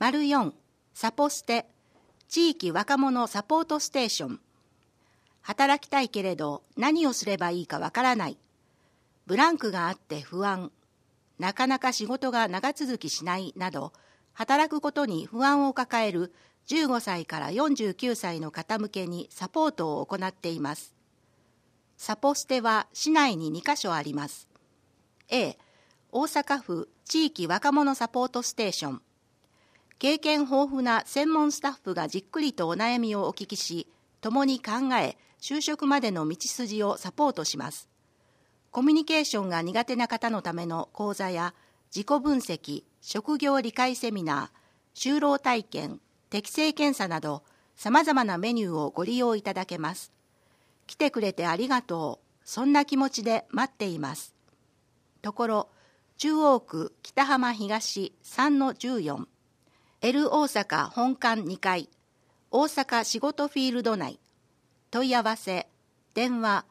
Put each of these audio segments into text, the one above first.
4サポステ地域若者サポートステーション。働きたいけれど何をすればいいかわからない。ブランクがあって不安。なかなか仕事が長続きしないなど、働くことに不安を抱える15歳から49歳の方向けにサポートを行っています。サポステは市内に2カ所あります。A、大阪府地域若者サポートステーション。経験豊富な専門スタッフがじっくりとお悩みをお聞きし、共に考え、就職までの道筋をサポートします。コミュニケーションが苦手な方のための講座や、自己分析、職業理解セミナー、就労体験、適性検査など、さまざまなメニューをご利用いただけます。来てくれてありがとう。そんな気持ちで待っています。ところ、中央区北浜東 3-14、L 大阪本館2階、大阪仕事フィールド内。問い合わせ、電話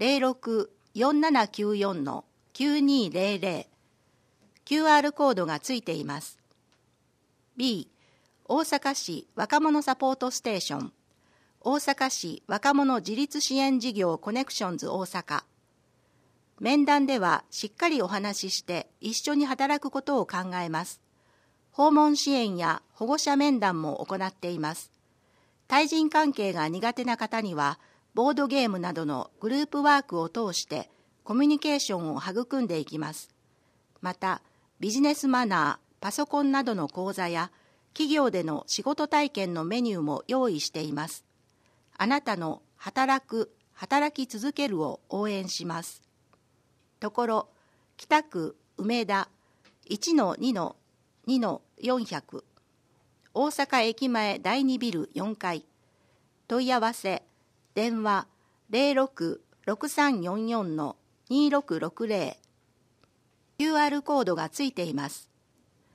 06-4794-9200。QR コードがついています。B、大阪市若者サポートステーション。大阪市若者自立支援事業コネクションズ大阪。面談ではしっかりお話しして一緒に働くことを考えます。訪問支援や保護者面談も行っています。対人関係が苦手な方には、ボードゲームなどのグループワークを通してコミュニケーションを育んでいきます。また、ビジネスマナー、パソコンなどの講座や、企業での仕事体験のメニューも用意しています。あなたの働き続けるを応援します。ところ、北区梅田 1-2-2-400、大阪駅前第2ビル4階。問い合わせ、電話 06-6344-2660。QR コードがついています。